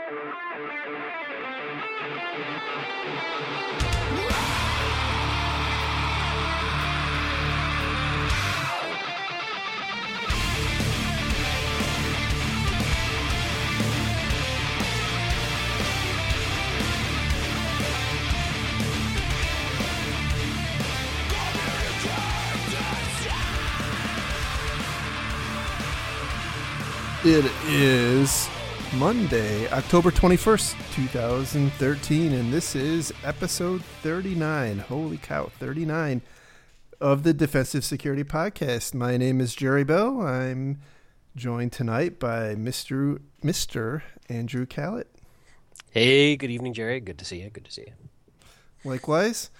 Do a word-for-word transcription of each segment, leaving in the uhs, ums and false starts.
It is Monday, October twenty-first, twenty thirteen, and this is episode thirty-nine. Holy cow, thirty-nine of the Defensive Security Podcast. My name is Jerry Bell. I'm joined tonight by Mister Mister Andrew Callett. Hey, good evening, Jerry. Good to see you. Good to see you. Likewise.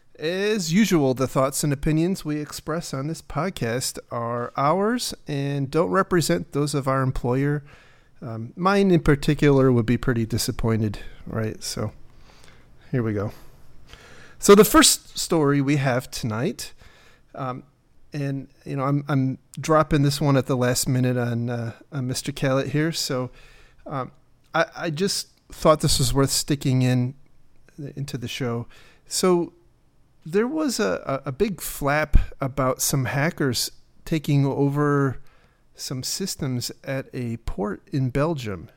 As usual, the thoughts and opinions we express on this podcast are ours and don't represent those of our employer. Um, mine in particular would be pretty disappointed, right? So here we go. So the first story we have tonight, um, and you know, I'm I'm dropping this one at the last minute on, uh, on Mister Callett here. So um, I, I just thought this was worth sticking in into the show. So there was a, a big flap about some hackers taking over some systems at a port in Belgium.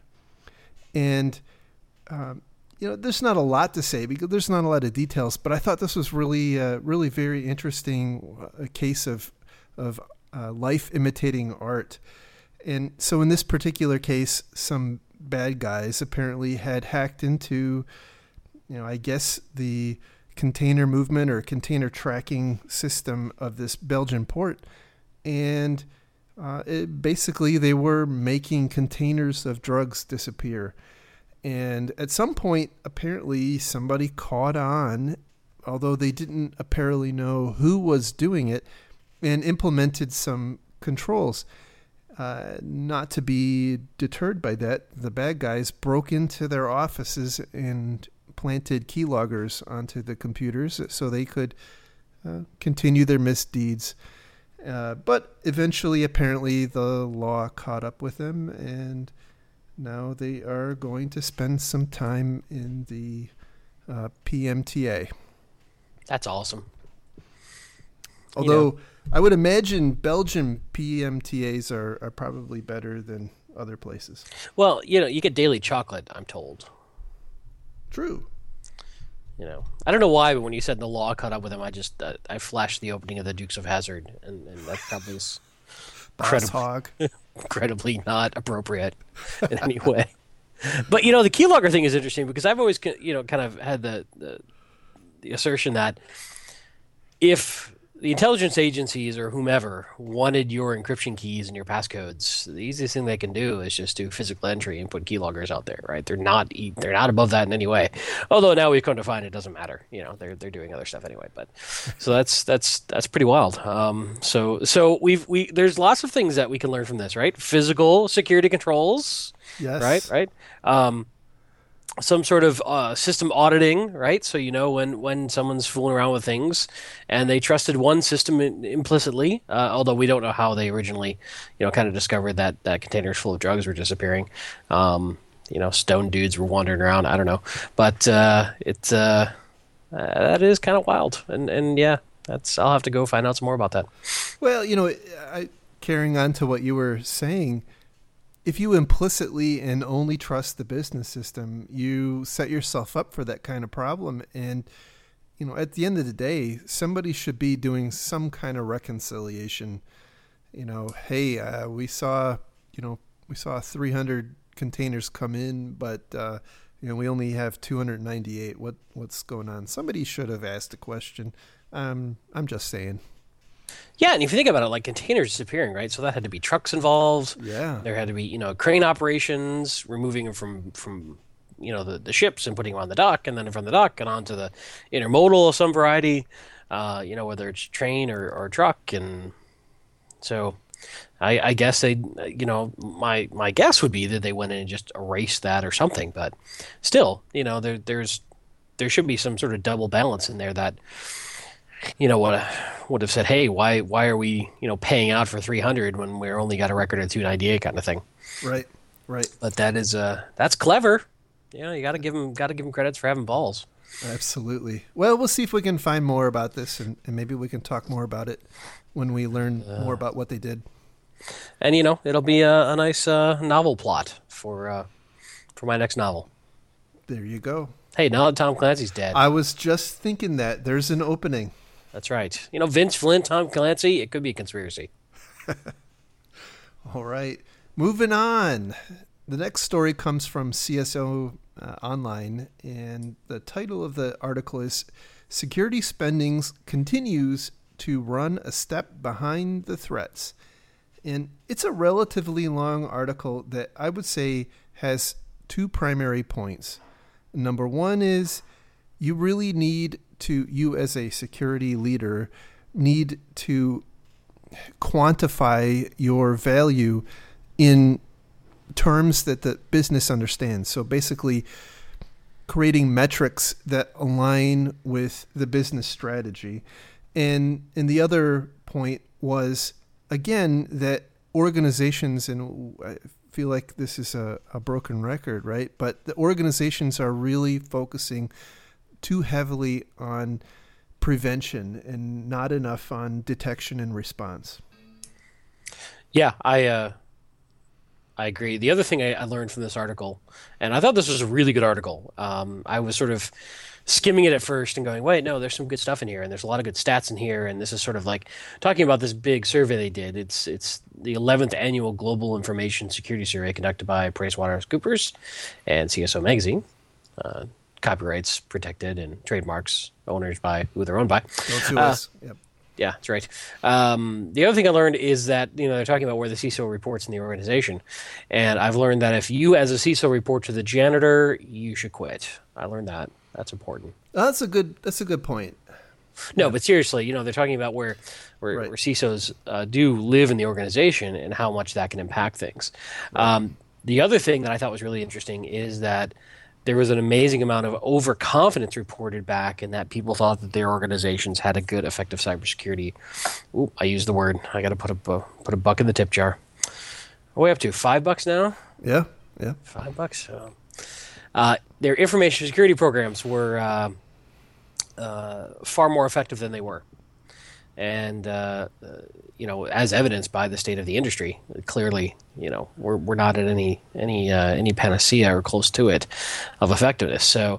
And, um, you know, there's not a lot to say because there's not a lot of details, but I thought this was really, uh, really very interesting, a case of, of uh, life imitating art. And so in this particular case, some bad guys apparently had hacked into, you know, I guess the container movement or container tracking system of this Belgian port. And uh, it, basically they were making containers of drugs disappear. And at some point, apparently somebody caught on, although they didn't apparently know who was doing it, and implemented some controls. Uh, not to be deterred by that, the bad guys broke into their offices and planted keyloggers onto the computers so they could uh, continue their misdeeds. Uh, but eventually, apparently, the law caught up with them, and now they are going to spend some time in the uh, P M T A. That's awesome. Although, you know, I would imagine Belgian P M T As are, are probably better than other places. Well, you know, you get daily chocolate, I'm told. True. You know, I don't know why, but when you said the law caught up with him, I just uh, I flashed the opening of the Dukes of Hazzard, and, and that probably is Boss hog. incredibly not appropriate in any way. But you know, the keylogger thing is interesting because I've always you know kind of had the the, the assertion that if the intelligence agencies or whomever wanted your encryption keys and your passcodes, the easiest thing they can do is just do physical entry and put keyloggers out there, right? They're not they're not above that in any way. Although now we've come to find it doesn't matter. You know, they're they're doing other stuff anyway. But so that's that's that's pretty wild. Um, so so we've we there's lots of things that we can learn from this, right? Physical security controls, yes, right, right. Um, some sort of uh, system auditing, right? So you know when, when someone's fooling around with things, and they trusted one system in, implicitly, uh, although we don't know how they originally, you know, kind of discovered that, that containers full of drugs were disappearing. Um, you know, stone dudes were wandering around. I don't know, but uh, it's uh, uh, that is kind of wild, and and yeah, that's I'll have to go find out some more about that. Well, you know, I, carrying on to what you were saying. If you implicitly and only trust the business system, you set yourself up for that kind of problem. And, you know, at the end of the day, somebody should be doing some kind of reconciliation. You know, hey, uh, we saw, you know, we saw three hundred containers come in, but, uh, you know, we only have two hundred ninety-eight. What what's going on? Somebody should have asked a question. Um, I'm just saying. Yeah, and if you think about it, like containers disappearing, right? So that had to be trucks involved. Yeah. There had to be, you know, crane operations, removing them from, from you know, the, the ships and putting them on the dock, and then from the dock and onto the intermodal of some variety, uh, you know, whether it's train or, or truck. And so I, I guess they, you know, my my guess would be that they went in and just erased that or something. But still, you know, there there's there should be some sort of double balance in there that, you know, would would have said, hey, why why are we, you know, paying out for three hundred when we're only got a record of two ninety-eight kind of thing. Right, right. But that is uh that's clever. you know, you got to give them got to give them credits for having balls. Absolutely. Well, we'll see if we can find more about this, and, and maybe we can talk more about it when we learn uh, more about what they did. And you know, it'll be a, a nice uh, novel plot for uh, for my next novel. There you go. Hey, now that Tom Clancy's dead, I was just thinking that there's an opening. That's right. You know, Vince Flynn, Tom Clancy. It could be a conspiracy. All right, moving on. The next story comes from C S O uh, Online, and the title of the article is "Security Spending Continues to Run a Step Behind the Threats." And it's a relatively long article that I would say has two primary points. Number one is you really need to, you as a security leader, need to quantify your value in terms that the business understands. So basically creating metrics that align with the business strategy. And and the other point was, again, that organizations, and I feel like this is a, a broken record, right? But the organizations are really focusing too heavily on prevention and not enough on detection and response. Yeah, I uh, I agree. The other thing I, I learned from this article, and I thought this was a really good article. Um, I was sort of skimming it at first and going, wait, no, there's some good stuff in here, and there's a lot of good stats in here, and this is sort of like talking about this big survey they did. It's it's the eleventh annual Global Information Security Survey conducted by PricewaterhouseCoopers and C S O Magazine. Uh, copyrights protected and trademarks owners by who they're owned by. Don't sue us. Uh, yep. Yeah, that's right. Um, the other thing I learned is that, you know, they're talking about where the C I S O reports in the organization. And I've learned that if you as a C I S O report to the janitor, you should quit. I learned that. That's important. That's a good, that's a good point. No, yeah. But seriously, you know, they're talking about where where, right. where C I S Os uh, do live in the organization and how much that can impact things. Right. Um, the other thing that I thought was really interesting is that there was an amazing amount of overconfidence reported back, and that people thought that their organizations had a good, effective cybersecurity. Ooh, I used the word. I got to put a put a buck in the tip jar. What are we up to? Five bucks now? Yeah, yeah. Five bucks. So, uh, their information security programs were uh, uh, far more effective than they were, and uh, uh, you know, as evidenced by the state of the industry, clearly, you know, we're we're not at any any uh, any panacea or close to it of effectiveness. So,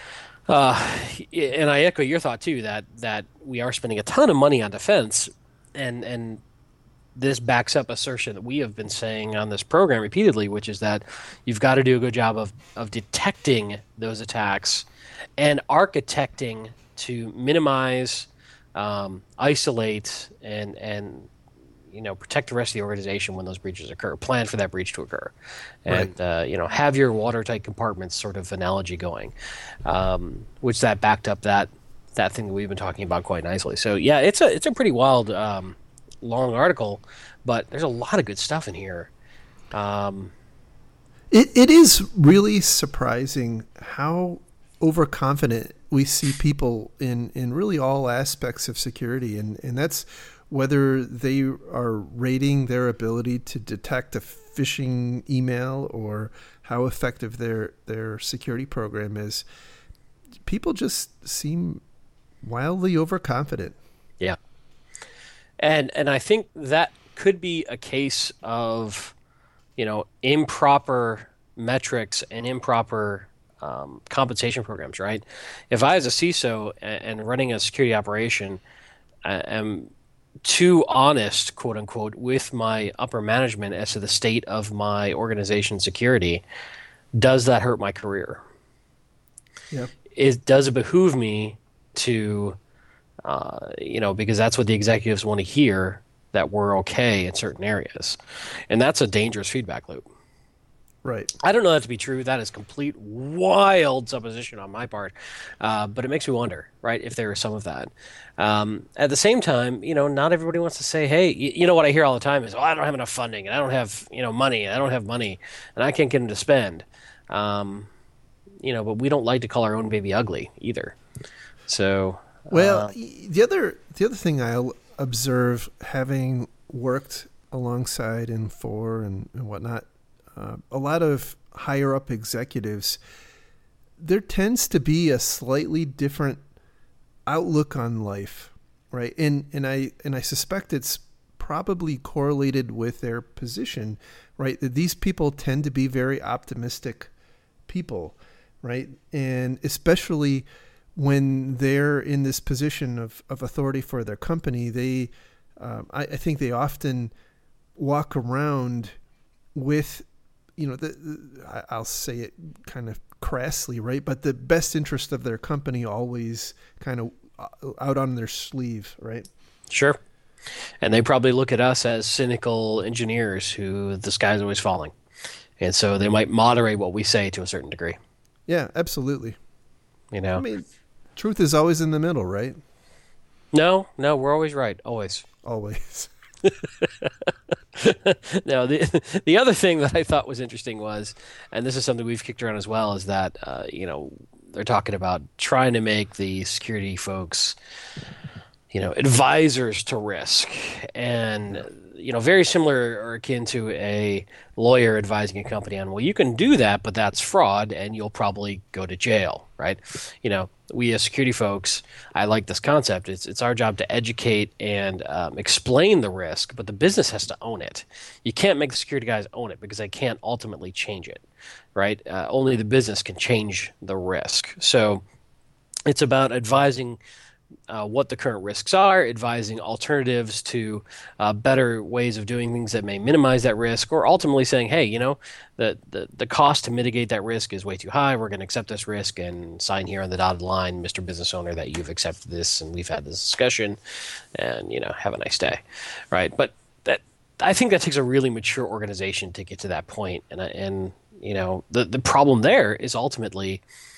uh, and I echo your thought too that that we are spending a ton of money on defense, and and this backs up assertion that we have been saying on this program repeatedly, which is that you've got to do a good job of of detecting those attacks and architecting to minimize, um, isolate, and and you know, protect the rest of the organization when those breaches occur. Plan for that breach to occur, and right. uh, you know, have your watertight compartments sort of analogy going, um, which that backed up that that thing that we've been talking about quite nicely. So yeah, it's a it's a pretty wild, um, long article, but there's a lot of good stuff in here. Um, it it is really surprising how overconfident we see people in in really all aspects of security, and and that's whether they are rating their ability to detect a phishing email or how effective their their security program is. People just seem wildly overconfident. Yeah. And and I think that could be a case of, you know, improper metrics and improper um, compensation programs, right? If I, as a C I S O and, and running a security operation, I, am too honest, quote unquote, with my upper management as to the state of my organization's security, does that hurt my career? Yep. It does it behoove me to, uh, you know, because that's what the executives want to hear, that we're okay in certain areas, and that's a dangerous feedback loop. Right. I don't know that to be true. That is complete wild supposition on my part, uh, but it makes me wonder, right, if there is some of that. Um, at the same time, you know, not everybody wants to say, hey, you, you know what I hear all the time is, oh, I don't have enough funding, and I don't have, you know, money, and I don't have money, and I can't get them to spend. Um, you know, but we don't like to call our own baby ugly either. So, well, uh, the other the other thing I observe, having worked alongside and for and, and whatnot, Uh, a lot of higher up executives, there tends to be a slightly different outlook on life, right? And and I and I suspect it's probably correlated with their position, right? That these people tend to be very optimistic people, right? And especially when they're in this position of, of authority for their company, they, um, I, I think they often walk around with, you know, the, the, I'll say it kind of crassly, right? But the best interest of their company always kind of out on their sleeve, right? Sure. And they probably look at us as cynical engineers who the sky's always falling. And so they might moderate what we say to a certain degree. Yeah, absolutely. You know, I mean, truth is always in the middle, right? No, no, we're always right. Always. Always. No, the the other thing that I thought was interesting was, and this is something we've kicked around as well, is that, uh, you know, they're talking about trying to make the security folks, you know, advisors to risk, and, you know, very similar or akin to a lawyer advising a company on, well, you can do that, but that's fraud and you'll probably go to jail, right? You know, we as security folks, I like this concept. It's it's our job to educate and um, explain the risk, but the business has to own it. You can't make the security guys own it because they can't ultimately change it, right? Uh, only the business can change the risk. So it's about advising Uh, what the current risks are, advising alternatives to uh, better ways of doing things that may minimize that risk, or ultimately saying, hey, you know, the, the, the cost to mitigate that risk is way too high. We're going to accept this risk and sign here on the dotted line, Mister Business Owner, that you've accepted this and we've had this discussion, and, you know, have a nice day, right? But that I think that takes a really mature organization to get to that point. And, and you know, the, the problem there is ultimately,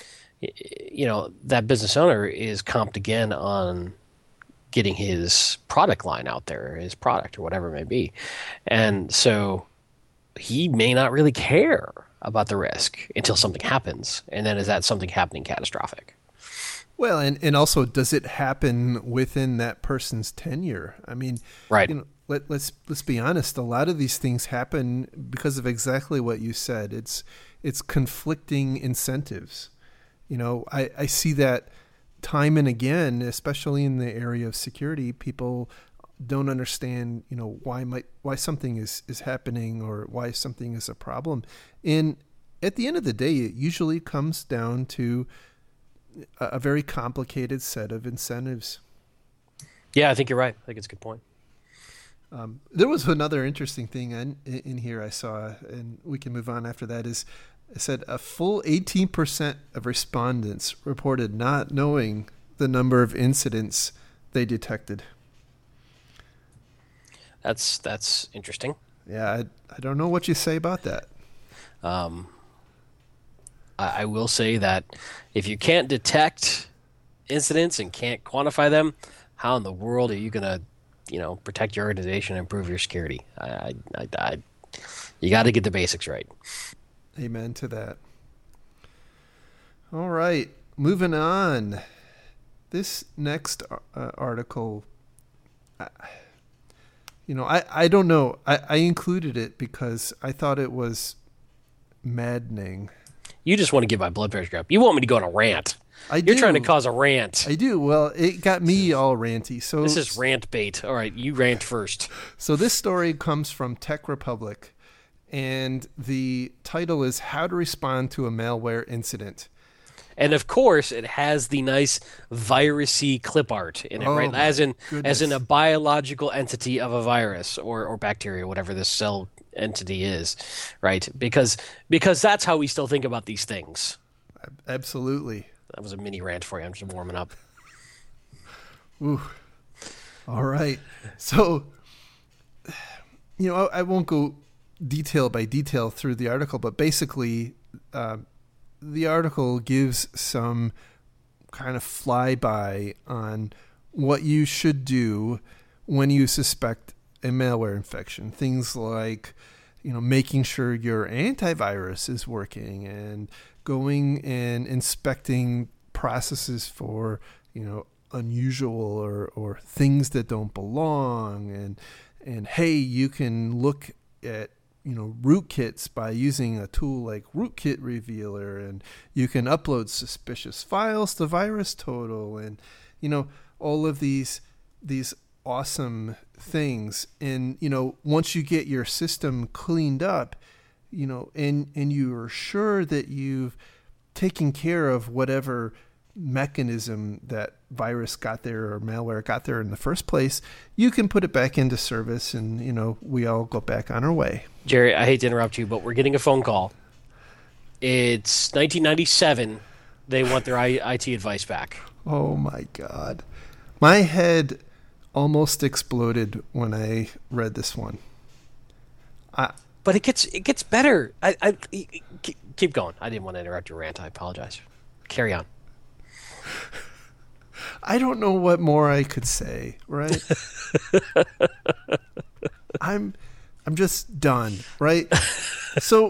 you know, that business owner is comped again on getting his product line out there, his product or whatever it may be. And so he may not really care about the risk until something happens. And then is that something happening catastrophic? Well, and, and also, does it happen within that person's tenure? I mean, right. You know, let, let's let's be honest. A lot of these things happen because of exactly what you said. It's it's conflicting incentives. You know, I, I see that time and again, especially in the area of security. People don't understand, you know, why might why something is, is happening or why something is a problem. And at the end of the day, it usually comes down to a, a very complicated set of incentives. Yeah, I think you're right. I think it's a good point. Um, there was another interesting thing in, in here I saw, and we can move on after that, is it said a full eighteen percent of respondents reported not knowing the number of incidents they detected. That's that's interesting. Yeah, I, I don't know what you say about that. Um, I, I will say that if you can't detect incidents and can't quantify them, how in the world are you going to, you know, protect your organization and improve your security? I, I, I, I you got to get the basics right. Amen to that. All right, moving on. This next uh, article, uh, you know, I, I don't know. I, I included it because I thought it was maddening. You just want to get my blood pressure up. You want me to go on a rant. I You're do. trying to cause a rant. I do. Well, it got me all ranty. So this is rant bait. All right, you rant first. So this story comes from Tech Republic. And the title is How to Respond to a Malware Incident. And of course, it has the nice virusy clip art in it, oh right? As in, goodness. as in a biological entity of a virus or, or bacteria, whatever this cell entity is, right? Because because that's how we still think about these things. Absolutely. That was a mini rant for you. I'm just warming up. Ooh. All right. So, you know, I, I won't go detail by detail through the article, but basically uh, the article gives some kind of flyby on what you should do when you suspect a malware infection. Things like, you know, making sure your antivirus is working and going and inspecting processes for, you know, unusual or, or things that don't belong. And, and hey, you can look at you know, rootkits by using a tool like Rootkit Revealer, and you can upload suspicious files to VirusTotal, and, you know, all of these these awesome things. And, you know, once you get your system cleaned up, you know, and, and you are sure that you've taken care of whatever mechanism that virus got there or malware got there in the first place, you can put it back into service, and, you know, we all go back on our way. Jerry, I hate to interrupt you, but we're getting a phone call. It's nineteen ninety-seven. They want their I T advice back. Oh my God. My head almost exploded when I read this one. I, but it gets it gets better. I, I keep going. I didn't want to interrupt your rant. I apologize. Carry on. I don't know what more I could say, right? I'm I'm just done, right? So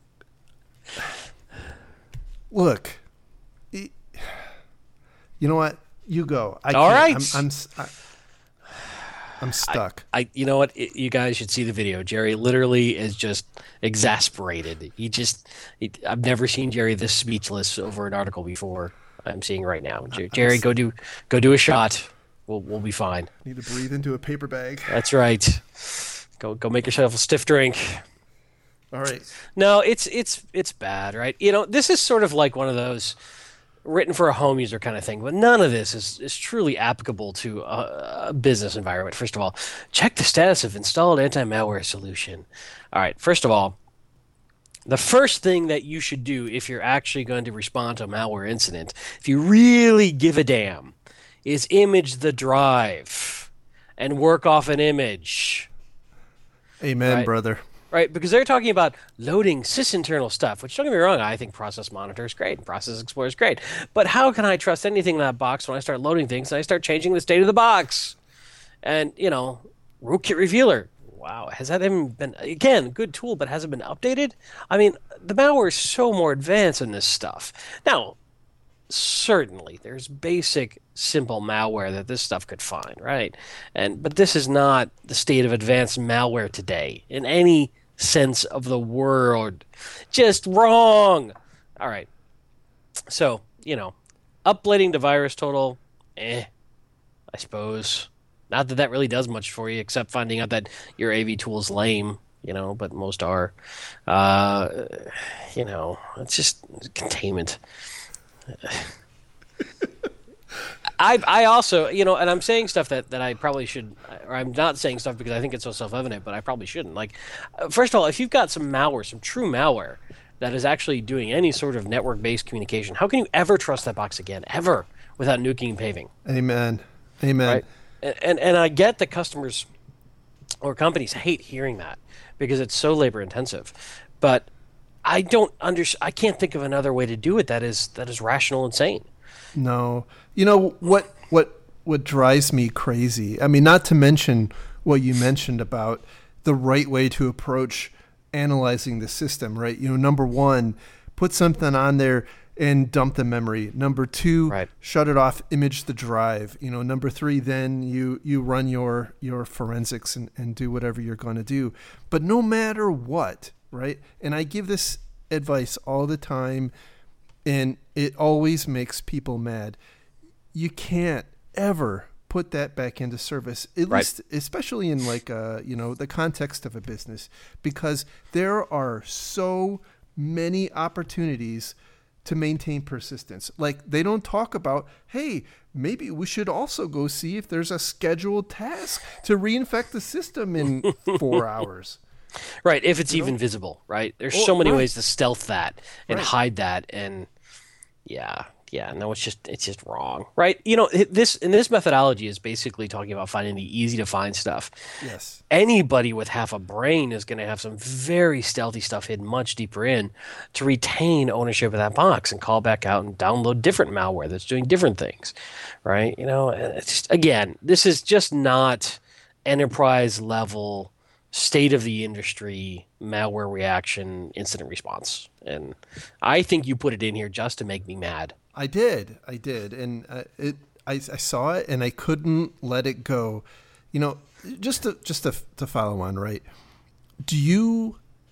look, you know what? You go. I All can't. right. I'm I'm, I, I'm stuck. I, I you know what? It, you guys should see the video. Jerry literally is just exasperated. He just he, I've never seen Jerry this speechless over an article before. I'm seeing right now. Jerry, go do go do a shot. We'll we'll be fine. Need to breathe into a paper bag. That's right. Go go make yourself a stiff drink. All right. No, it's it's it's bad, right? You know, this is sort of like one of those written for a home user kind of thing, but none of this is, is truly applicable to a, a business environment. First of all, check the status of installed anti-malware solution. All right, first of all, the first thing that you should do if you're actually going to respond to a malware incident, if you really give a damn, is image the drive and work off an image. Amen, right? brother. Right, because they're talking about loading sysinternal stuff, which, don't get me wrong, I think Process Monitor is great, Process Explorer is great. But how can I trust anything in that box when I start loading things and I start changing the state of the box? And, you know, Rootkit Revealer. Wow, has that even been, again, good tool, but has it been updated? I mean, the malware is so more advanced in this stuff. Now, certainly, there's basic, simple malware that this stuff could find, right? And but this is not the state of advanced malware today, in any sense of the word. Just wrong! All right. So, you know, uploading to VirusTotal, eh, I suppose. Not that that really does much for you, except finding out that your A V tool is lame, you know, but most are. Uh, you know, it's just containment. I I also, you know, and I'm saying stuff that, that I probably should, or I'm not saying stuff because I think it's so self-evident, but I probably shouldn't. Like, first of all, if you've got some malware, some true malware, that is actually doing any sort of network-based communication, how can you ever trust that box again, ever, without nuking and paving? Amen. Amen. Right? And, and and I get that customers or companies hate hearing that because it's so labor intensive, but I don't under I can't think of another way to do it that is that is rational and sane. No, you know what what what drives me crazy. I mean, not to mention what you mentioned about the right way to approach analyzing the system, right? You know, number one, put something on there and dump the memory. Number two, right. shut it off, image the drive. You know, number three, then you, you run your, your forensics and, and do whatever you're going to do. But no matter what, right? And I give this advice all the time, and it always makes people mad. You can't ever put that back into service, at right. least, especially in like, uh, you know, the context of a business, because there are so many opportunities to maintain persistence. Like, they don't talk about, hey, maybe we should also go see if there's a scheduled task to reinfect the system in four hours. Right, if it's you even know? visible, right? There's Oh, so many right. ways to stealth that and Right. hide that, and yeah, yeah, no, it's just it's just wrong, right? You know, this and this methodology is basically talking about finding the easy to find stuff. Yes. Anybody with half a brain is going to have some very stealthy stuff hidden much deeper in to retain ownership of that box and call back out and download different malware that's doing different things, right? You know, it's just, again, this is just not enterprise level, state of the industry malware reaction incident response. And I think you put it in here just to make me mad. I did. I did. And uh, it, I, I saw it and I couldn't let it go. You know, just to, just to, to follow on, right? Do you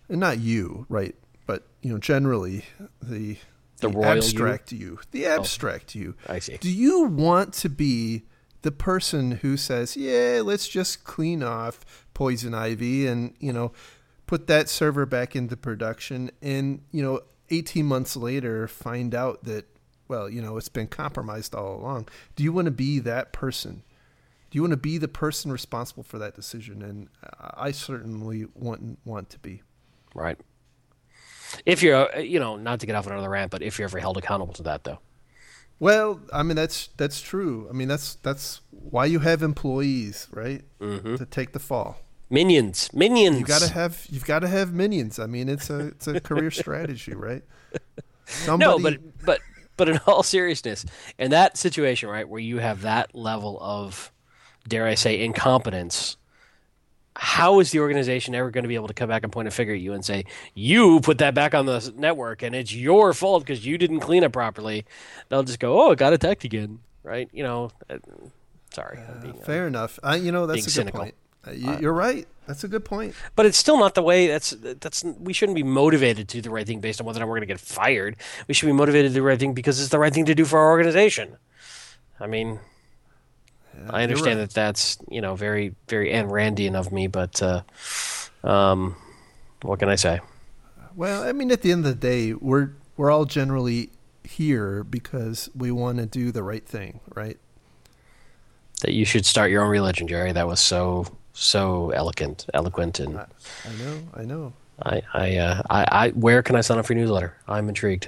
and not you, right? But you know, generally the The the, royal abstract you, the abstract you. I see. Do you want to be the person who says, "Yeah, let's just clean off Poison Ivy and you know, put that server back into production," and you know, eighteen months later, find out that, well, you know, it's been compromised all along? Do you want to be that person? Do you want to be the person responsible for that decision? And I certainly want want to be. Right. If you're, you know, not to get off another rant, but if you're ever held accountable to that, though. Well, I mean that's that's true. I mean that's that's why you have employees, right? Mm-hmm. To take the fall. Minions, minions. You gotta have you've got to have minions. I mean it's a it's a career strategy, right? Somebody... No, but but but in all seriousness, in that situation, right, where you have that level of, dare I say, incompetence, how is the organization ever going to be able to come back and point a finger at you and say, you put that back on the network and it's your fault because you didn't clean it properly? They'll just go, oh, it got attacked again, right? You know, uh, sorry. Uh, being, fair uh, enough. I, you know, that's a good cynical. point. Uh, you, you're right. That's a good point. But it's still not the way. That's that's we shouldn't be motivated to do the right thing based on whether or not we're going to get fired. We should be motivated to do the right thing because it's the right thing to do for our organization. I mean, Yeah, I understand right. that that's, you know, very, very Ayn Randian of me, but uh, um, what can I say? Well, I mean, at the end of the day, we're we're all generally here because we want to do the right thing, right? That you should start your own religion, Jerry. That was so, so eloquent, eloquent, and I, I know, I know. I, I, uh, I, I, where can I sign up for your newsletter? I'm intrigued.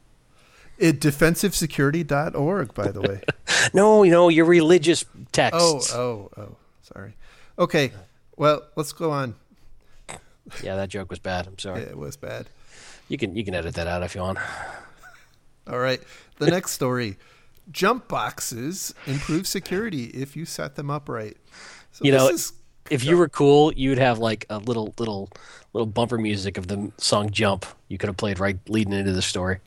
It defensive security dot org, by the way. No, you know, your religious texts. Oh, oh, oh, sorry. Okay, well, let's go on. Yeah, that joke was bad. I'm sorry. It was bad. You can you can edit that out if you want. All right, the next story. Jump boxes improve security if you set them up right. So You this know, is, if you were cool, you'd have like a little little little bumper music of the song "Jump." You could have played right leading into the story.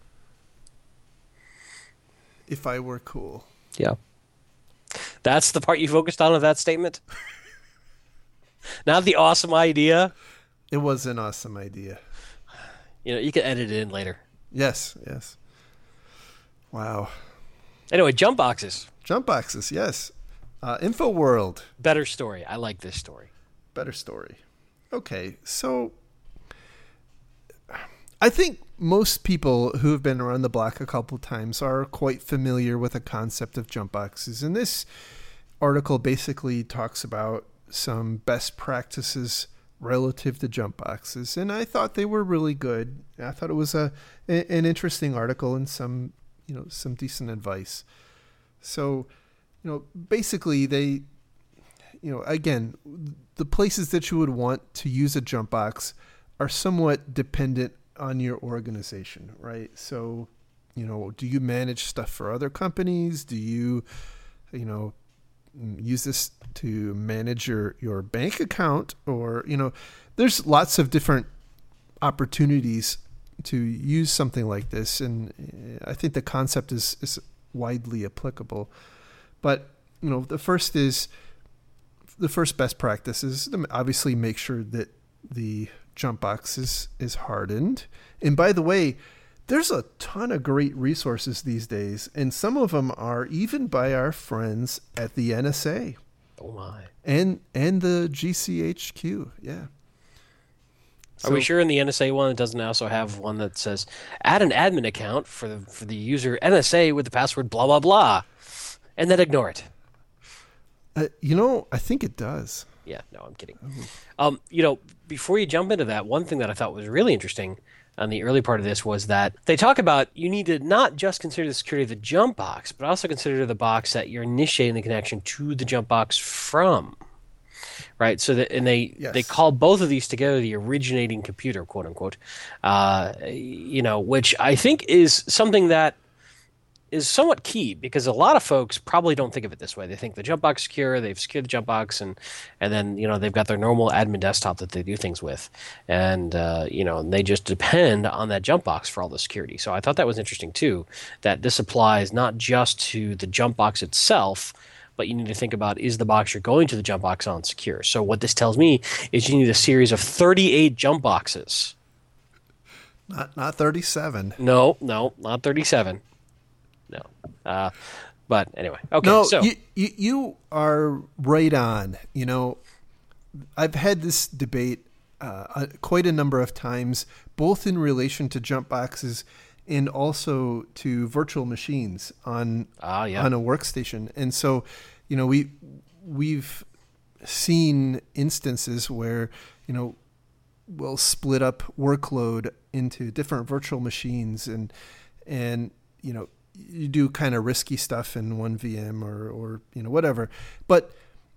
if I were cool. Yeah, that's the part you focused on of that statement. Not the awesome idea. It was an awesome idea. You know, you can edit it in later. Yes, yes. Wow. Anyway, jump boxes. Jump boxes, yes. Uh, InfoWorld, Better story. I like this story. better story. Okay, so I think most people who have been around the block a couple of times are quite familiar with the concept of jump boxes. And this article basically talks about some best practices relative to jump boxes. And I thought they were really good. I thought it was a an interesting article and some, you know, some decent advice. So, you know, basically they, you know, again, the places that you would want to use a jump box are somewhat dependent on your organization, right? So, you know, do you manage stuff for other companies? Do you, you know, use this to manage your, your bank account? Or, you know, there's lots of different opportunities to use something like this. And I think the concept is, is widely applicable. But, you know, the first is, the first best practice is to obviously make sure that the jump box is, is hardened. And by the way, there's a ton of great resources these days, and some of them are even by our friends at the N S A. Oh my! And and the G C H Q, yeah. So, are we sure in the N S A one it doesn't also have one that says add an admin account for the for the user N S A with the password blah blah blah, and then ignore it? Uh, you know, I think it does. Yeah, no, I'm kidding. Um, you know, before you jump into that, one thing that I thought was really interesting on the early part of this was that they talk about you need to not just consider the security of the jump box, but also consider the box that you're initiating the connection to the jump box from. Right, so that and they Yes. they call both of these together the originating computer, quote unquote. Uh, you know, which I think is something that is somewhat key because a lot of folks probably don't think of it this way. They think the jump box secure, they've secured the jump box, and and then you know they've got their normal admin desktop that they do things with, and uh, you know and they just depend on that jump box for all the security. So I thought that was interesting too, that this applies not just to the jump box itself, but you need to think about, is the box you're going to the jump box on secure? So what this tells me is you need a series of thirty-eight jump boxes. Not not thirty-seven. No, no, not thirty-seven. No. Uh, but anyway, okay. No, so you, you you are right on. You know, I've had this debate uh, quite a number of times, both in relation to jump boxes and also to virtual machines on ah, yeah. on a workstation. And so, you know, we we've seen instances where, you know, we'll split up workload into different virtual machines, and and you know, you do kind of risky stuff in one V M or or you know, whatever. But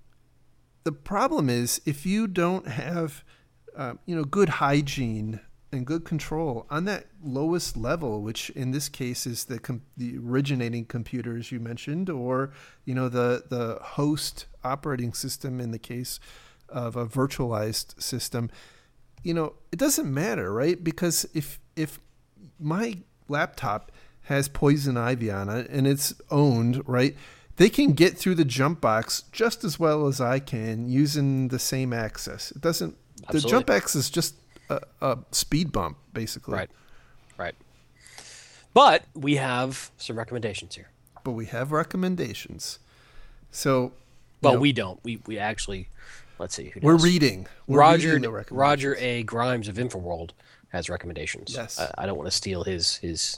the problem is, if you don't have uh, you know, good hygiene and good control on that lowest level, which in this case is the com- the originating computers you mentioned, or you know, the the host operating system in the case of a virtualized system, you know, it doesn't matter, right? Because if if my laptop has Poison Ivy on it and it's owned, right, they can get through the jump box just as well as I can using the same access. It doesn't. Absolutely. The jump X is just a, a speed bump, basically. Right, right. But we have some recommendations here. But we have recommendations. So, well, know, we don't. We we actually. Let's see. Who we're does? reading. We're Roger reading the recommendations. Roger A. Grimes of InfoWorld has recommendations. Yes. I, I don't want to steal his his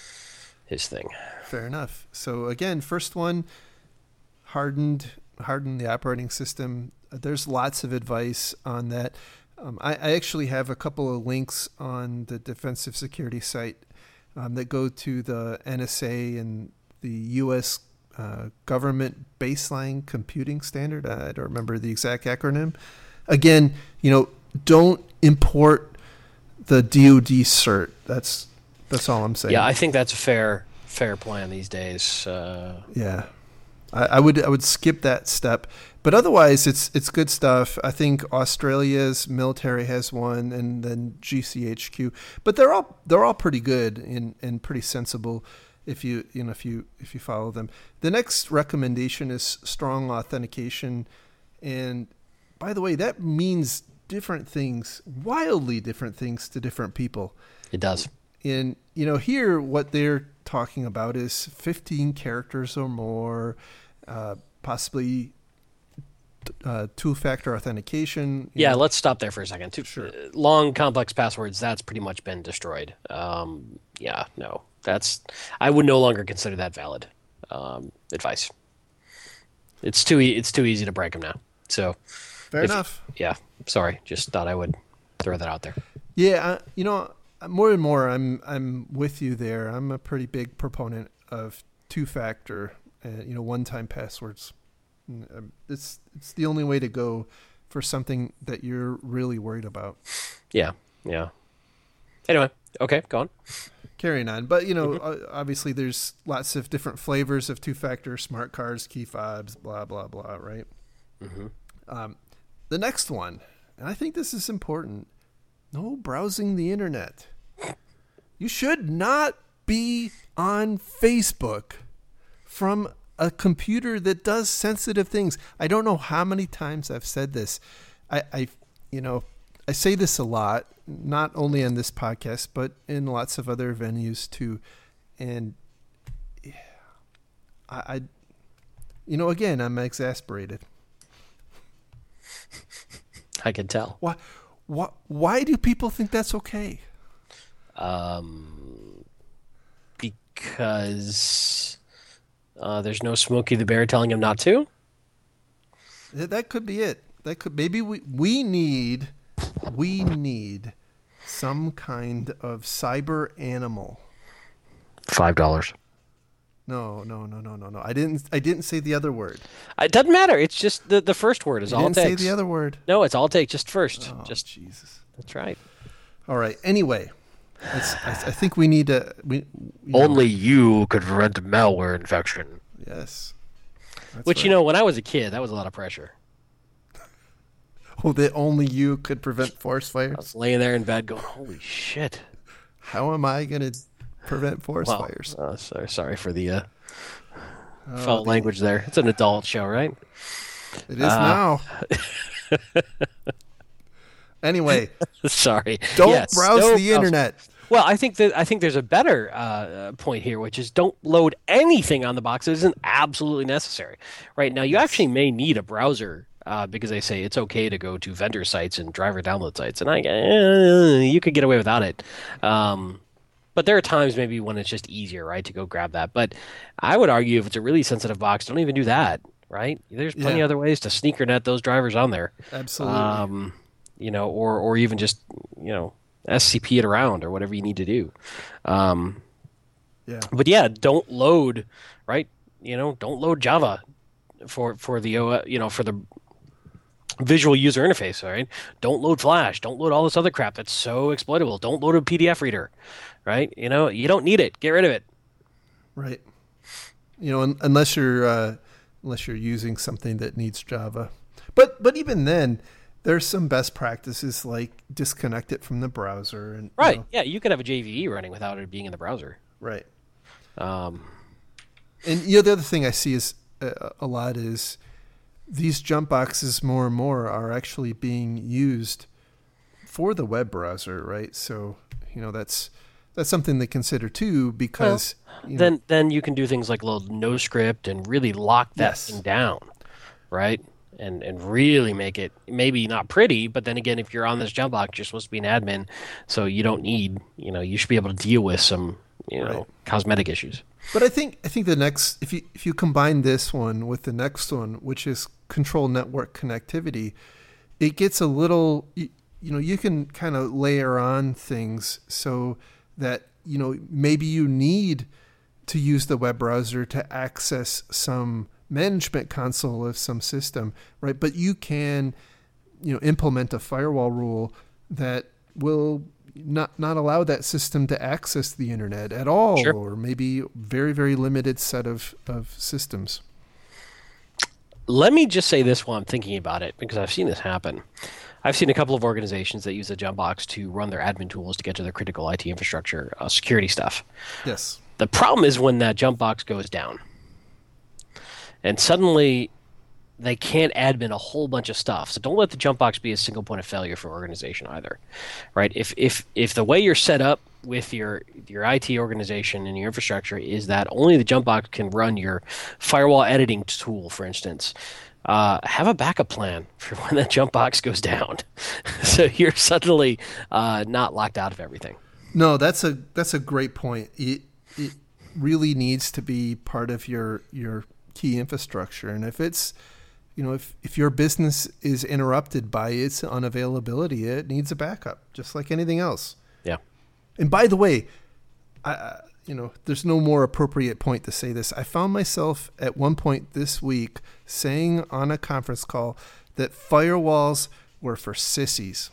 his thing. Fair enough. So again, first one, hardened harden the operating system. There's lots of advice on that. Um, I, I actually have a couple of links on the defensive security site um, that go to the N S A and the U S uh, government baseline computing standard. I don't remember the exact acronym. Again, you know, don't import the D O D cert. That's that's all I'm saying. Yeah, I think that's a fair fair plan these days. Uh, yeah, I, I would I would skip that step. But otherwise, it's it's good stuff. I think Australia's military has one, and then G C H Q. But they're all they're all pretty good and, and pretty sensible if you you know if you if you follow them. The next recommendation is strong authentication, and by the way, that means different things, wildly different things to different people. it does. And you know, here what they're talking about is fifteen characters or more, uh, possibly. Uh, two-factor authentication. Yeah, know. let's stop there for a second. Two, Sure. uh, long, complex passwords, that's pretty much been destroyed. Um, yeah, no. that's I would no longer consider that valid um, advice. It's too e- it's too easy to break them now. So, Fair if, enough. Yeah, sorry. Just thought I would throw that out there. Yeah, uh, you know, more and more I'm I'm with you there. I'm a pretty big proponent of two-factor, uh, you know, one-time passwords. It's it's the only way to go for something that you're really worried about. Yeah, yeah. Anyway, okay, go on. Carrying on, but you know, Mm-hmm. obviously there's lots of different flavors of two-factor, smart cards, key fobs, blah blah blah, right? Mm-hmm. Um, the next one, and I think this is important: no browsing the internet. You should not be on Facebook from a computer that does sensitive things. I don't know how many times I've said this. I, I, you know, I say this a lot, not only on this podcast, but in lots of other venues too. And I, I you know, again, I'm exasperated. I can tell. Why, why, why do people think that's okay? Um, because uh, there's no Smokey the Bear telling him not to. That could be it. That could maybe we we need we need some kind of cyber animal. Five dollars. No, no, no, no, no, no. I didn't. I didn't say the other word. It doesn't matter. It's just the the first word is I all it didn't say takes. the other word. No, it's all it takes. Just first. Oh, just Jesus. that's right. All right. Anyway, it's, I, I think we need to. We you know, Only you could prevent malware infection. yes. That's Which right. you know, when I was a kid, that was a lot of pressure. Oh, that only you could prevent forest I fires. was laying there in bed going, "Holy shit!" How am I going to prevent forest Wow. fires? Uh, sorry, sorry for the uh, Oh, Foul the- language there. It's an adult show, right? It is now. Anyway, Sorry. don't Yes, browse don't the browse. internet. Well, I think that I think there's a better uh, point here, which is don't load anything on the box that isn't absolutely necessary. Right now, you Yes. actually may need a browser uh, because they say it's okay to go to vendor sites and driver download sites, and I eh, you could get away without it. Um, but there are times maybe when it's just easier, right, to go grab that. But I would argue if it's a really sensitive box, don't even do that. Right? There's plenty Yeah. other ways to sneaker net those drivers on there. Absolutely. Um, you know, or or even just you know S C P it around or whatever you need to do. Um, yeah. but yeah, don't load, right? You know, don't load Java for for the O- you know for the visual user interface. All right, don't load Flash. Don't load all this other crap that's so exploitable. Don't load a P D F reader, right? You know, you don't need it. Get rid of it. Right. You know, un- unless you're uh, unless you're using something that needs Java, but but even then, there's some best practices like disconnect it from the browser and you Right? know, Yeah, you could have a J V E running without it being in the browser. right. Um, And you know, the other thing I see is uh, a lot is these jump boxes more and more are actually being used for the web browser, right? So you know that's that's something to consider too, because you know, then then you can do things like load NoScript and really lock that Yes. thing down, right? And and really make it maybe not pretty, but then again, if you're on this jump box, you're supposed to be an admin, so you don't need, you know, you should be able to deal with some, you know, Right. cosmetic issues. But I think I think the next if you if you combine this one with the next one, which is control network connectivity, it gets a little you, you know you can kind of layer on things so that you know maybe you need to use the web browser to access some management console of some system, right? But you can you know implement a firewall rule that will not not allow that system to access the internet at all, Sure. or maybe very very limited set of, of systems. Let me just say this while I'm thinking about it, because I've seen this happen. I've seen a couple of organizations that use the jump box to run their admin tools to get to their critical I T infrastructure uh, security stuff. Yes. The problem is when that jump box goes down, and suddenly they can't admin a whole bunch of stuff. So don't let the jump box be a single point of failure for an organization either, right? If if if the way you're set up with your your I T organization and your infrastructure is that only the jump box can run your firewall editing tool, for instance, uh, have a backup plan for when that jump box goes down, so you're suddenly uh, not locked out of everything. No, that's a that's a great point. It it really needs to be part of your your key infrastructure, and if it's you know if if your business is interrupted by its unavailability, it needs a backup, just like anything else. Yeah. And by the way, I, I you know there's no more appropriate point to say this. I found myself at one point this week saying on a conference call that firewalls were for sissies.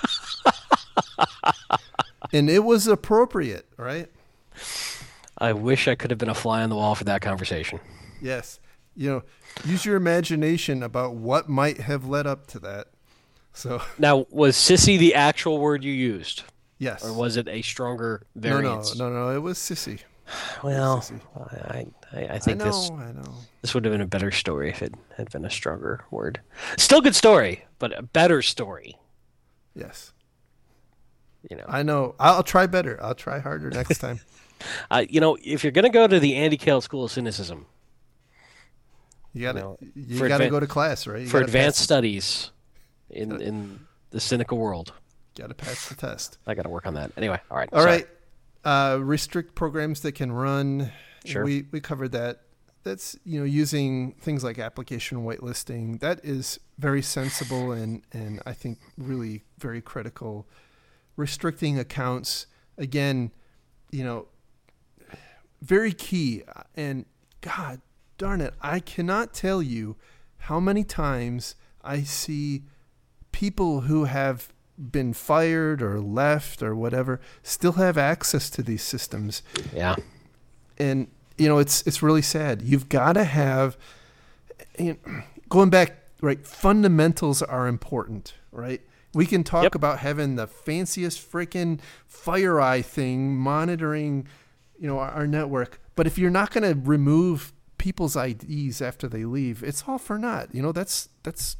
And it was appropriate, right? I wish I could have been a fly on the wall for that conversation. Yes. You know, use your imagination about what might have led up to that. So, Now, was sissy the actual word you used, yes. or was it a stronger no, no, variance? no, no. It was sissy. Well, Sissy. I, I, I I think know, this I know. this would have been a better story if it had been a stronger word. Still good story, but a better story. Yes. You know, I know. I'll try better. I'll try harder next time. uh, you know, if you're gonna go to the Andy Cale School of Cynicism You gotta, No, you for gotta advan- go to class, right? You for gotta advanced pass, studies in in the cynical world, gotta pass the test. I got to work on that. Anyway, all right. All sorry. right. Uh, restrict programs that can run. Sure. We we covered that. That's you know using things like application whitelisting. That is very sensible and and I think really very critical. Restricting accounts again, you know, very key. And God darn it, I cannot tell you how many times I see people who have been fired or left or whatever still have access to these systems. Yeah. And you know it's it's really sad. You've got to have you know, going back, right, fundamentals are important, right? We can talk Yep. about having the fanciest freaking FireEye thing monitoring, you know, our, our network, but if you're not going to remove people's I Ds after they leave, it's all for naught. You know, that's that's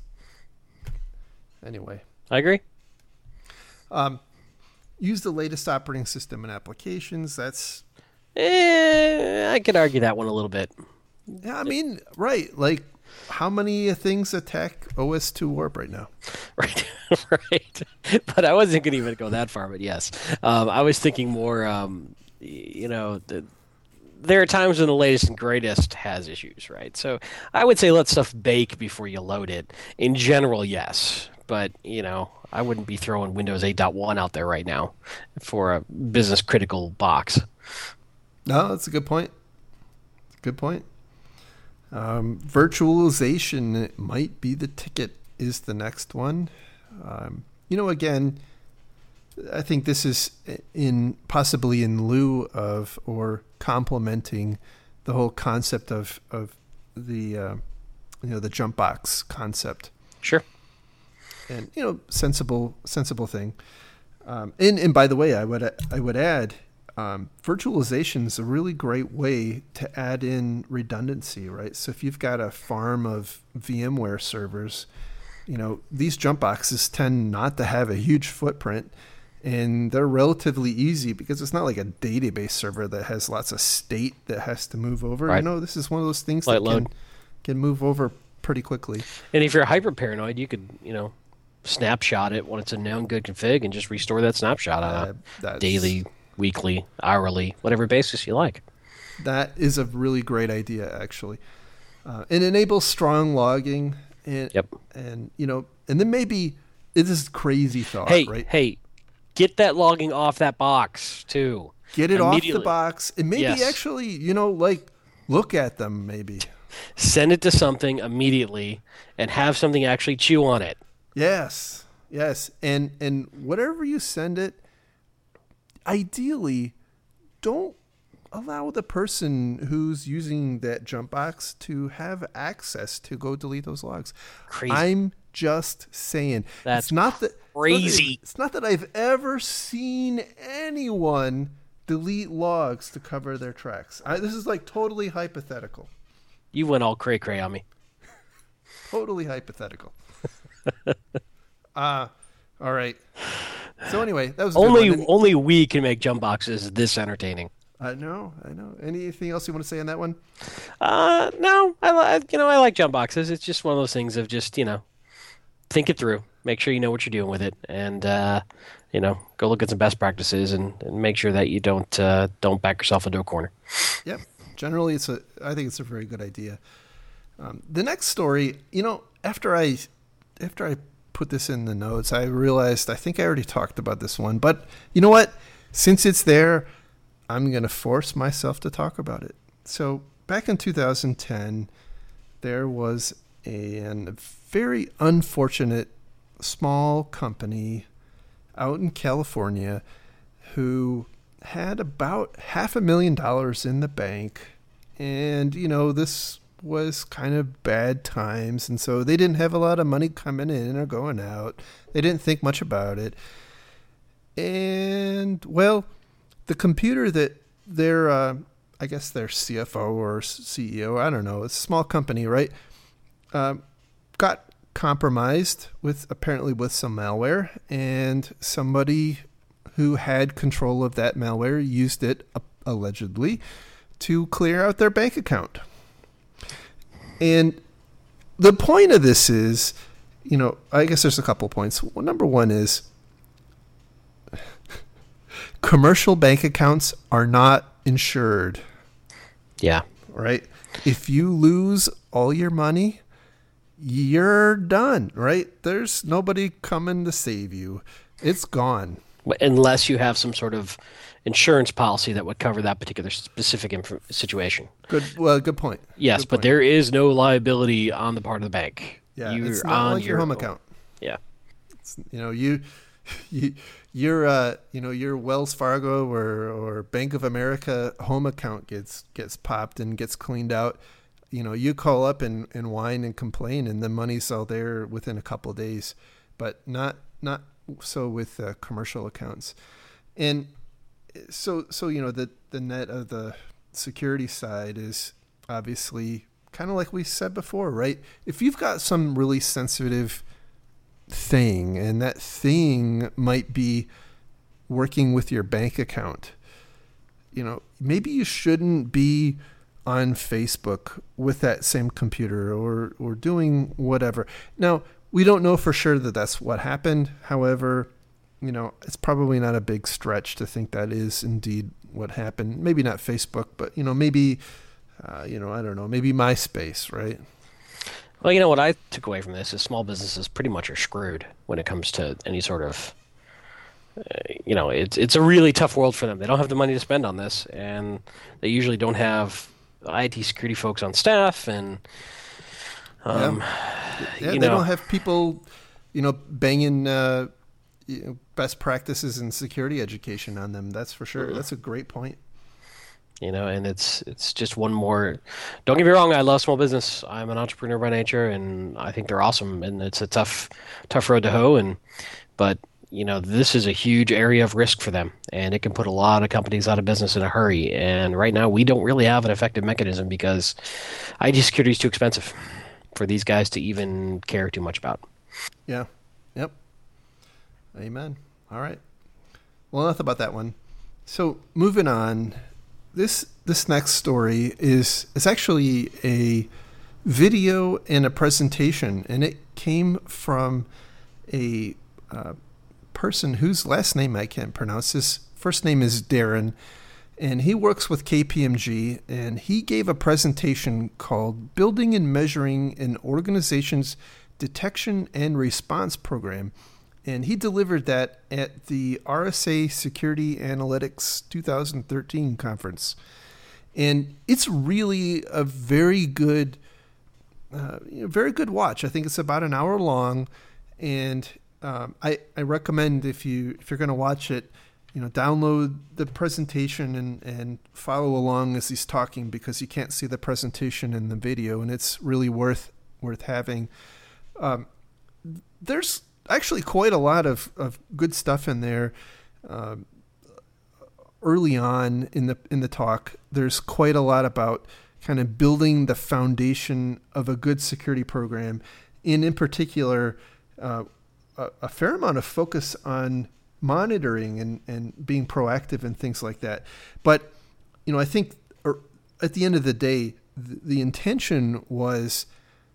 anyway. I agree. Um, use the latest operating system and applications. That's Eh, I could argue that one a little bit. yeah. I mean, right? Like, how many things attack O S two Warp right now? Right, right. But I wasn't going to even go that far. But yes, um, I was thinking more. Um, you know, the, there are times when the latest and greatest has issues, right? So I would say let stuff bake before you load it. In general, yes, but you know, I wouldn't be throwing Windows eight point one out there right now for a business critical box. No, that's a good point. Good point. Um, virtualization might be the ticket is the next one. Um, you know, again, I think this is in possibly in lieu of or complementing the whole concept of of the uh, you know the jump box concept. Sure. And you know, sensible sensible thing. Um, and and by the way, I would I would add. Um, virtualization is a really great way to add in redundancy, right? So if you've got a farm of VMware servers, you know, these jump boxes tend not to have a huge footprint, and they're relatively easy because it's not like a database server that has lots of state that has to move over. Right. You know, this is one of those things Light that can, load. can move over pretty quickly. And if you're hyper paranoid, you could, you know, snapshot it when it's a known good config and just restore that snapshot on Uh, a that's- daily, weekly, hourly, whatever basis you like. That is a really great idea, actually. Uh, it enables strong logging, and Yep. and you know, and then maybe it is crazy thought, Hey, right? hey, get that logging off that box too. Get it off the Immediately. box, and maybe Yes. actually, you know, like look at them, maybe. Send it to something immediately and have something actually chew on it. Yes, yes, and and whatever you send it, ideally, don't allow the person who's using that jump box to have access to go delete those logs. Crazy. I'm just saying. That's it's not that crazy. It's not that I've ever seen anyone delete logs to cover their tracks. I, this is like totally hypothetical. You went all cray cray on me. Totally hypothetical. uh, all right. So anyway, that was a good Only one. Any- only we can make jump boxes this entertaining. I know, I know. Anything else you want to say on that one? Uh, no, I li- you know I like jump boxes. It's just one of those things of just you know think it through, make sure you know what you're doing with it, and uh, you know go look at some best practices and, and make sure that you don't uh, don't back yourself into a corner. Yep. Generally, it's a. I think it's a very good idea. Um, the next story, you know, after I after I put this in the notes, I realized I think I already talked about this one, but you know what? Since it's there, I'm going to force myself to talk about it. So back in two thousand ten, there was a, a very unfortunate small company out in California who had about half a million dollars in the bank. And, you know, this was kind of bad times. And so they didn't have a lot of money coming in or going out. They didn't think much about it. And, well, the computer that their, uh, I guess their C F O or C E O, I don't know, it's a small company, right? Uh, got compromised with apparently with some malware, and somebody who had control of that malware used it uh, allegedly to clear out their bank account. And the point of this is, you know, I guess there's a couple points. Well, number one is commercial bank accounts are not insured. Yeah. Right? If you lose all your money, you're done, right? There's nobody coming to save you. It's gone. Unless you have some sort of insurance policy that would cover that particular specific inf- situation. Good. Well, good point. Yes, Good but point. there is no liability on the part of the bank. Yeah, You're it's not on like your home own. account. Yeah. It's, you know, you, you, your, uh, you know, your Wells Fargo or, or Bank of America home account gets gets popped and gets cleaned out. You know, you call up and, and whine and complain, and the money's all there within a couple of days. But not not so with uh, commercial accounts. And so so you know the the net of the security side is obviously, kind of like we said before, right? If you've got some really sensitive thing, and that thing might be working with your bank account, you know, maybe you shouldn't be on Facebook with that same computer or, or doing whatever. Now, we don't know for sure that that's what happened. However, you know, it's probably not a big stretch to think that is indeed what happened. Maybe not Facebook, but, you know, maybe, uh, you know, I don't know, maybe MySpace, right? Well, you know, what I took away from this is small businesses pretty much are screwed when it comes to any sort of, uh, you know, it's it's a really tough world for them. They don't have the money to spend on this, and they usually don't have I T security folks on staff, and um, yeah, yeah you they know, don't have people, you know, banging uh, you know, best practices in security education on them. That's for sure. Mm-hmm. That's a great point. You know, and it's it's just one more. Don't get me wrong, I love small business. I'm an entrepreneur by nature, and I think they're awesome. And it's a tough, tough road to hoe. And but you know, this is a huge area of risk for them, and it can put a lot of companies out of business in a hurry. And right now, we don't really have an effective mechanism because I T security is too expensive for these guys to even care too much about. Yeah. Yep. Amen. All right. Well, enough about that one. So moving on. This this next story is is actually a video and a presentation, and it came from a uh, person whose last name I can't pronounce. His first name is Darren, and he works with K P M G, and he gave a presentation called Building and Measuring an Organization's Detection and Response Program. And he delivered that at the R S A Security Analytics two thousand thirteen conference. And it's really a very good, uh, very good watch. I think it's about an hour long. And um, I, I recommend if, you, if you're going to watch it, you know, download the presentation and, and follow along as he's talking, because you can't see the presentation in the video. And it's really worth, worth having. Um, there's actually quite a lot of, of good stuff in there. Um, early on in the in the talk, there's quite a lot about kind of building the foundation of a good security program, and in particular, uh, a, a fair amount of focus on monitoring and, and being proactive and things like that. But, you know, I think or at the end of the day, the, the intention was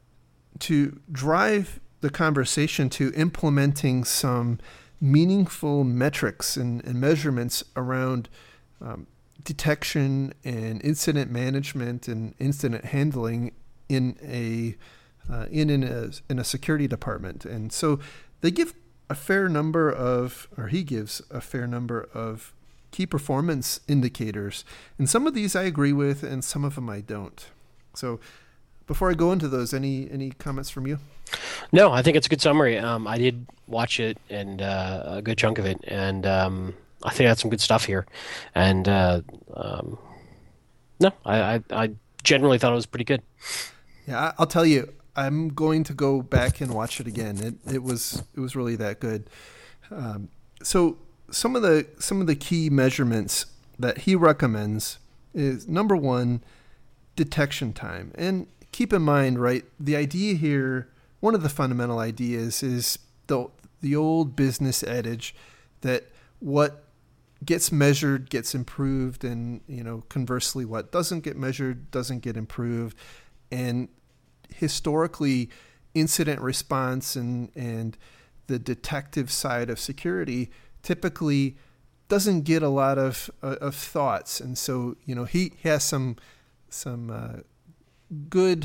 to drive the conversation to implementing some meaningful metrics and, and measurements around um, detection and incident management and incident handling in a uh, in in a in a security department. And so they give a fair number of, or he gives a fair number of key performance indicators. And some of these I agree with, and some of them I don't. So before I go into those, any any comments from you? No, I think it's a good summary. Um, I did watch it, and uh, a good chunk of it, and um, I think that's some good stuff here. And uh, um, no, I, I, I generally thought it was pretty good. Yeah, I'll tell you, I'm going to go back and watch it again. It it was it was really that good. Um, so some of the some of the key measurements that he recommends is, number one, detection time. And keep in mind, right, the idea here, one of the fundamental ideas is the the old business adage that what gets measured gets improved, and, you know, conversely, what doesn't get measured doesn't get improved. And historically, incident response and and the detective side of security typically doesn't get a lot of uh, of thoughts. And so, you know, he has some some uh, good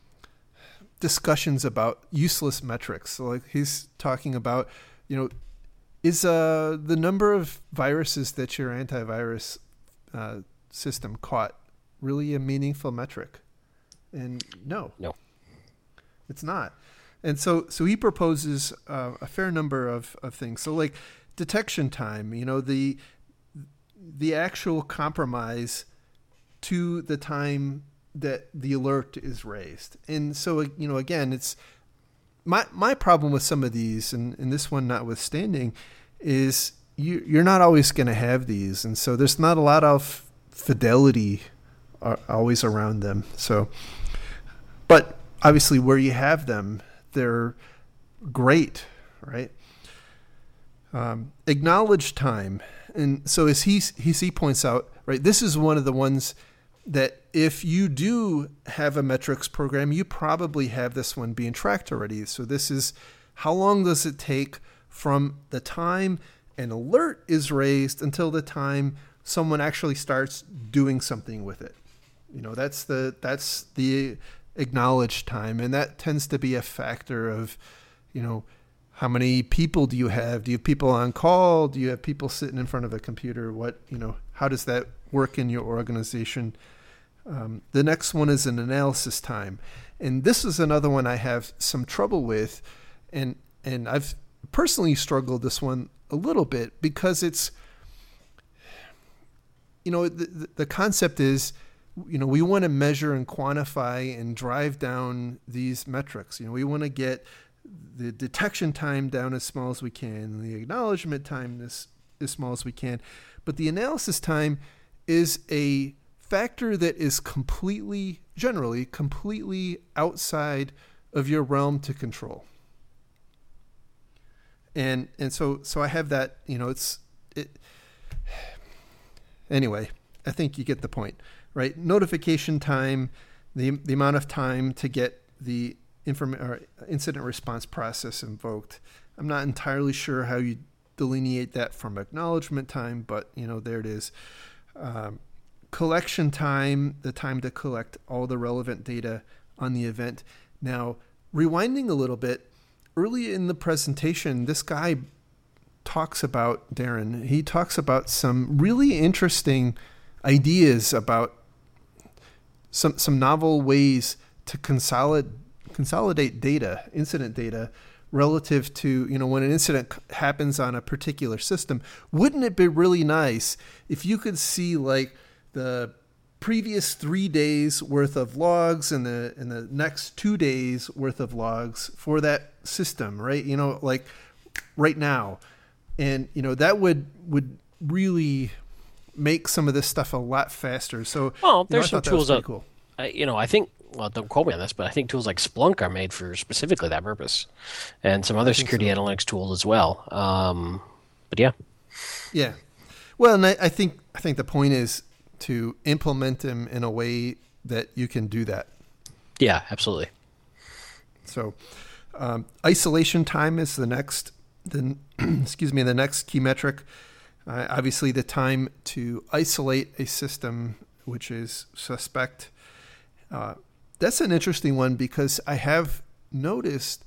discussions about useless metrics. So, like, he's talking about, you know, is uh, the number of viruses that your antivirus uh, system caught really a meaningful metric? And no, no, it's not. And so, so he proposes uh, a fair number of, of things. So, like detection time, you know, the the actual compromise to the time that the alert is raised. And so, you know, again, it's my my problem with some of these, and, and this one notwithstanding, is you you're not always going to have these, and so there's not a lot of fidelity are always around them. So, but obviously where you have them, they're great, right? Um, acknowledge time. And so as he, he, he points out, right, this is one of the ones that if you do have a metrics program, you probably have this one being tracked already. So this is how long does it take from the time an alert is raised until the time someone actually starts doing something with it. You know, that's the that's the acknowledged time, and that tends to be a factor of, you know, how many people do you have? Do you have people on call? Do you have people sitting in front of a computer? What, you know, how does that work in your organization? Um, the next one is an analysis time. And this is another one I have some trouble with. And, and I've personally struggled this one a little bit because it's, you know, the, the concept is, you know, we want to measure and quantify and drive down these metrics. You know, we want to get the detection time down as small as we can, the acknowledgement time as, as small as we can. But the analysis time is a factor that is completely, generally, completely outside of your realm to control. And and so so I have that, you know, it's, it, anyway, I think you get the point, right? Notification time, the the amount of time to get the Inform- or incident response process invoked. I'm not entirely sure how you delineate that from acknowledgement time, but you know, there it is. Um, collection time, the time to collect all the relevant data on the event. Now, rewinding a little bit, early in the presentation, this guy talks about, Darren, he talks about some really interesting ideas about some some novel ways to consolidate consolidate data, incident data, relative to, you know, when an incident happens on a particular system. Wouldn't it be really nice if you could see like the previous three days worth of logs and the and the next two days worth of logs for that system, right? You know, like right now. And, you know, that would would really make some of this stuff a lot faster. So, well, there's you know, some tools that, cool. uh, you know, I think, well, don't quote me on this, but I think tools like Splunk are made for specifically that purpose, and some other security so. analytics tools as well. Um, but yeah, yeah. Well, and I, I think I think the point is to implement them in a way that you can do that. Yeah, absolutely. So, um, isolation time is the next. The excuse me, the next key metric. Uh, obviously, the time to isolate a system which is suspect. Uh, That's an interesting one because I have noticed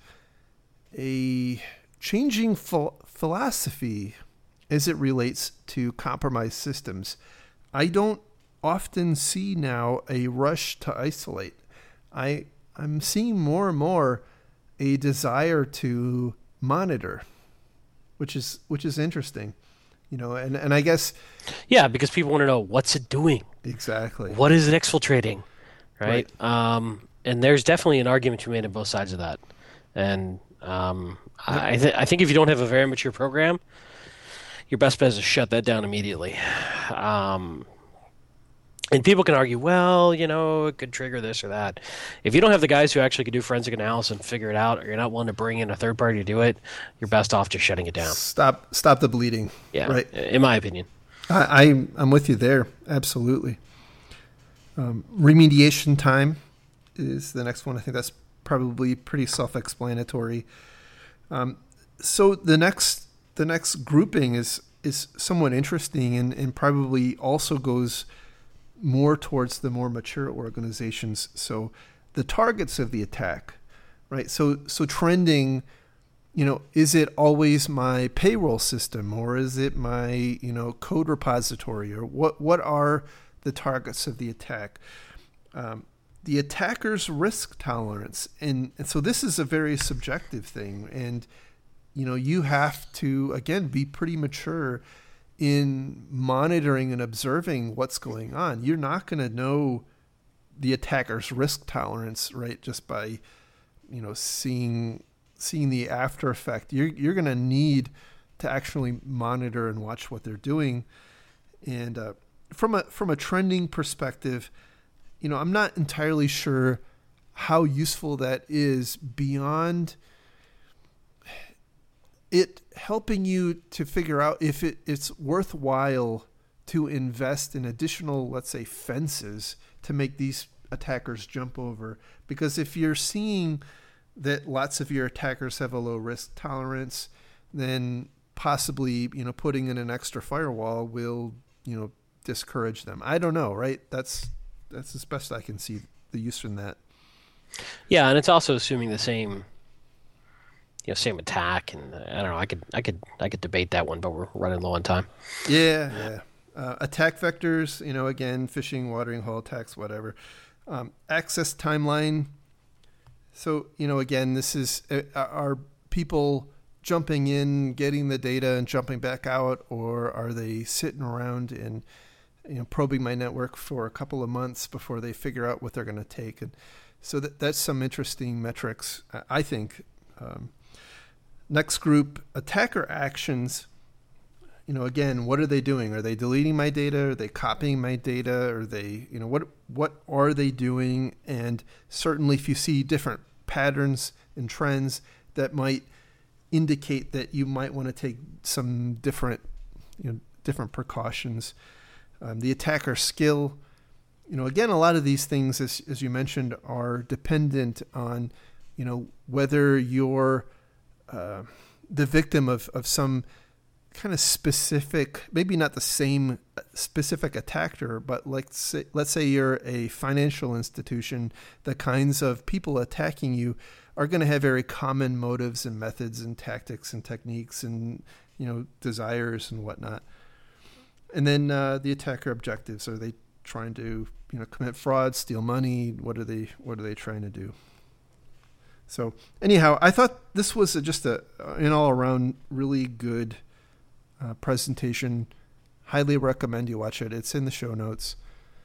a changing ph- philosophy as it relates to compromised systems. I don't often see now a rush to isolate. I, I'm seeing more and more a desire to monitor, which is which is interesting. You know, and, and I guess... Yeah, because people want to know, what's it doing? Exactly. What is it exfiltrating? Right. right. Um, and there's definitely an argument to be made on both sides of that. And um, yep. I, th- I think if you don't have a very mature program, your best bet is to shut that down immediately. Um, and people can argue, well, you know, it could trigger this or that. If you don't have the guys who actually can do forensic analysis and figure it out, or you're not willing to bring in a third party to do it, you're best off just shutting it down. Stop stop the bleeding. Yeah, right. In my opinion. I, I, I'm with you there. Absolutely. Um, remediation time is the next one. I think that's probably pretty self-explanatory. Um, so the next the next grouping is is somewhat interesting and, and probably also goes more towards the more mature organizations. So the targets of the attack, right? So so trending, you know, is it always my payroll system or is it my, you know, code repository, or what what are the targets of the attack? Um, the attacker's risk tolerance. And, and so this is a very subjective thing. And, you know, you have to, again, be pretty mature in monitoring and observing what's going on. You're not going to know the attacker's risk tolerance, right, just by, you know, seeing seeing the after effect. You're, you're going to need to actually monitor and watch what they're doing. And uh, from a from a trending perspective, you know, I'm not entirely sure how useful that is beyond it helping you to figure out if it, it's worthwhile to invest in additional, let's say, fences to make these attackers jump over. Because if you're seeing that lots of your attackers have a low risk tolerance, then possibly, you know, putting in an extra firewall will, you know, discourage them. I don't know, right? That's that's as best I can see the use in that. Yeah, and it's also assuming the same, you know, same attack, and uh, I don't know. I could, I could, I could debate that one, but we're running low on time. Yeah, yeah. Uh, attack vectors, you know, again, phishing, watering hole attacks, whatever. Um, access timeline. So, you know, again, this is uh, are people jumping in, getting the data, and jumping back out, or are they sitting around and, you know, probing my network for a couple of months before they figure out what they're going to take? And so that that's some interesting metrics, I think. Um, next group, attacker actions. You know, again, what are they doing? Are they deleting my data? Are they copying my data? Are they, you know, what what are they doing? And certainly if you see different patterns and trends that might indicate that you might want to take some different, you know, different precautions. Um, the attacker skill, you know, again, a lot of these things, as, as you mentioned, are dependent on, you know, whether you're uh, the victim of, of some kind of specific, maybe not the same specific attacker, but like say, let's say you're a financial institution, the kinds of people attacking you are going to have very common motives and methods and tactics and techniques and, you know, desires and whatnot. And then uh, the attacker objectives. Are they trying to, you know, commit fraud, steal money? What are they, what are they trying to do? So anyhow, I thought this was a, just a, an all around really good Uh, presentation. Highly recommend you watch it. It's in the show notes.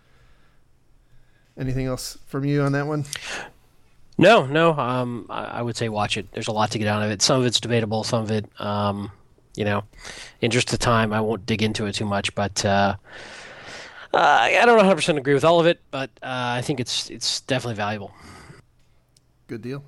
Anything else from you on that one? No, no. Um, I, I would say watch it. There's a lot to get out of it. Some of it's debatable. Some of it, um, you know, interest of time. I won't dig into it too much, but uh, uh, I don't one hundred percent agree with all of it. But uh, I think it's it's definitely valuable. Good deal.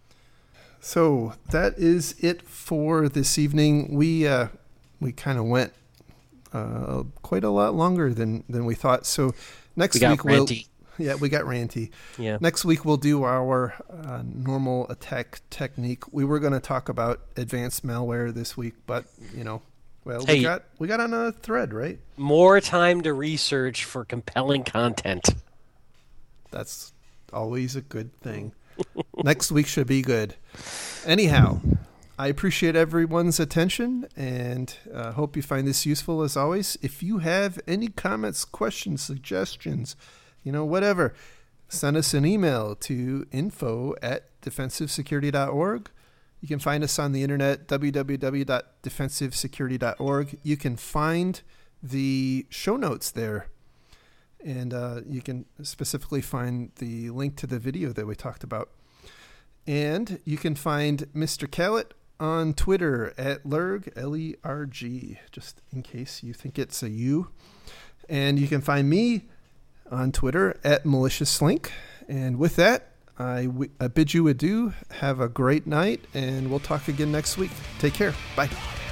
So that is it for this evening. We uh, we kind of went uh, quite a lot longer than, than we thought. So next we week we'll ranty. yeah we got ranty. Yeah. Next week we'll do our uh, normal attack technique. We were going to talk about advanced malware this week, but you know, well hey, we got we got on a thread, right? More time to research for compelling content. That's always a good thing. Next week should be good. Anyhow, I appreciate everyone's attention and uh, hope you find this useful as always. If you have any comments, questions, suggestions, you know, whatever, send us an email to info at defensive security dot org. You can find us on the internet, w w w dot defensive security dot org. You can find the show notes there. And uh, you can specifically find the link to the video that we talked about. And you can find Mister Callett on Twitter at Lerg, L E R G, just in case you think it's a U. And you can find me on Twitter at Malicious Link. And with that, I, w- I bid you adieu. Have a great night, and we'll talk again next week. Take care. Bye.